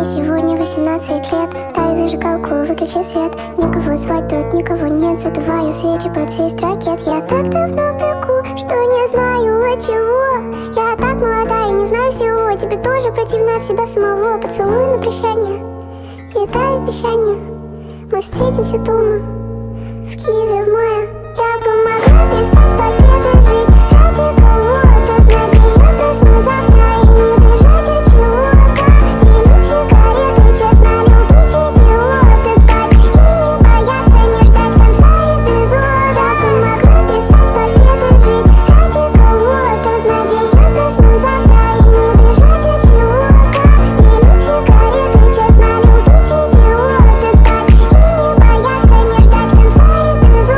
Мне сегодня 18 лет. Дай зажигалку, выключи свет. Никого звать тут, никого нет. Задуваю свечи под свист ракет. Я так давно пеку, что не знаю от чего. Я так молода и не знаю всего. Тебе тоже противно от себя самого. Поцелуй на прощание и дай обещание. Мы встретимся дома в Киеве в мае. Я помогла писать портреты, жить ради кого-то. Знать, я проснусь завтра и не бежать от чего-то. Делить сигареты, честно любить идиота. Спать и не бояться, не ждать конца эпизода. Помогла писать портреты, жить ради кого-то. Знать, я проснусь завтра и не бежать от чего-то. Делить сигареты, честно любить идиота. Спать и не бояться, не ждать конца эпизода.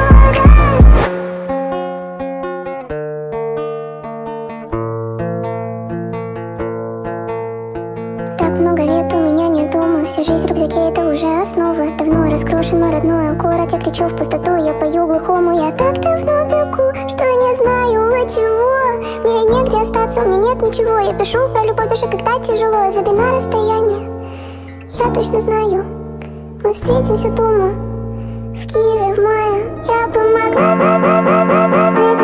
Так много лет у меня нет дома. Вся жизнь в рюкзаке — это уже основа. Давно раскрошен мой родной город. Я кричу в пустоту, я пою глухому. Я так давно бегу, что не знаю от чего. Мне негде остаться, у меня нет ничего. Я пишу про любовь даже когда тяжело. Забей на расстояние, я точно знаю. Мы встретимся дома в Киеве в мае. Я помогла